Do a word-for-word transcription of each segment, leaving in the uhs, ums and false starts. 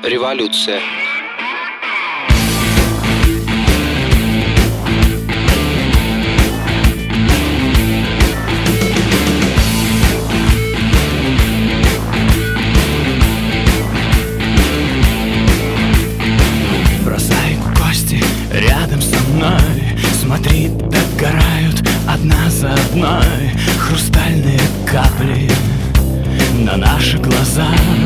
Революция. Бросай кости рядом со мной, смотри, догорают одна за одной хрустальные капли на наши глаза.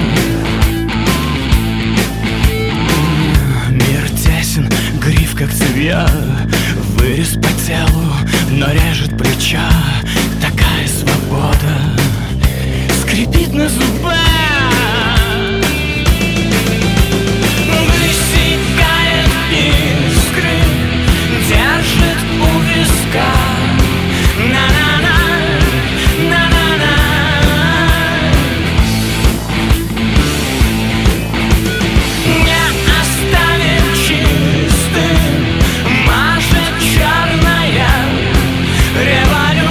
Мир тесен, гриф как цевья, вырез по телу, но режет плеча. Такая свобода скрипит на зубах. Высекает искры, держит у виска. На-на-на, на-на-на. Не оставим чистым, мажет черная революция.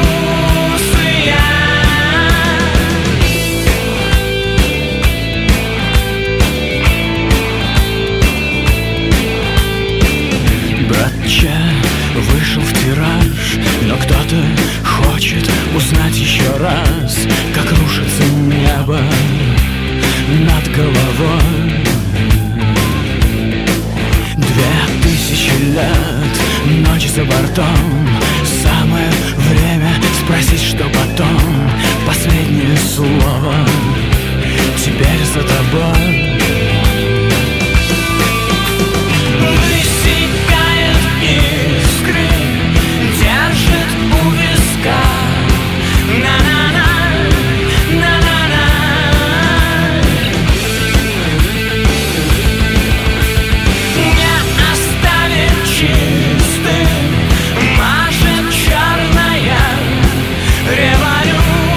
Братча вышел в тираж, но кто-то хочет узнать еще раз, как рушится небо над головой. Две тысячи лет, ночи за бортом. Самое время спросить, что потом. Последнее слово теперь за тобой. Высекает искры, держит у виска. На-на-на, на-на-на. Не оставим чистым, мажет черная революция.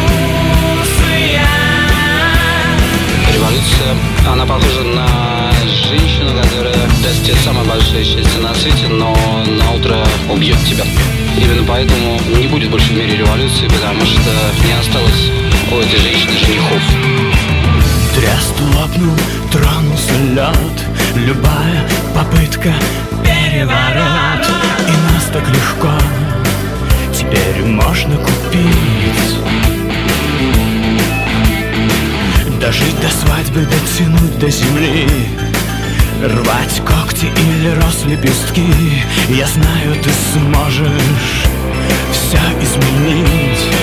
Революция, она похожа на женщину, которая даст тебе самое большое счастье на свете, но на утро убьет тебя. Именно поэтому не будет больше в мире революции, потому что не осталось у этой женщины женихов. Трест лопнул, тронулся лед. Любая попытка переворот. И нас так легко теперь можно купить. Дожить до свадьбы, дотянуть до земли, рвать когти или роз лепестки. Я знаю, ты сможешь все изменить.